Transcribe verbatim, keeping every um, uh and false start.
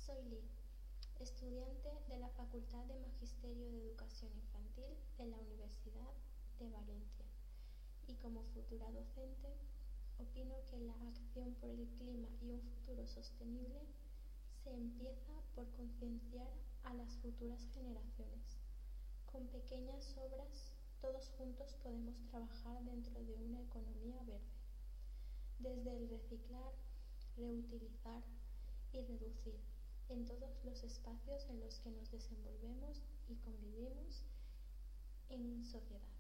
Soy Lee, estudiante de la Facultad de Magisterio de Educación Infantil en la Universidad de Valencia, y como futura docente opino que la acción por el clima y un futuro sostenible se empieza por concienciar a las futuras generaciones. Con pequeñas obras, todos juntos podemos trabajar dentro de una economía verde, desde el reciclar, reutilizar y reducir en todos los espacios en los que nos desenvolvemos y convivimos en sociedad.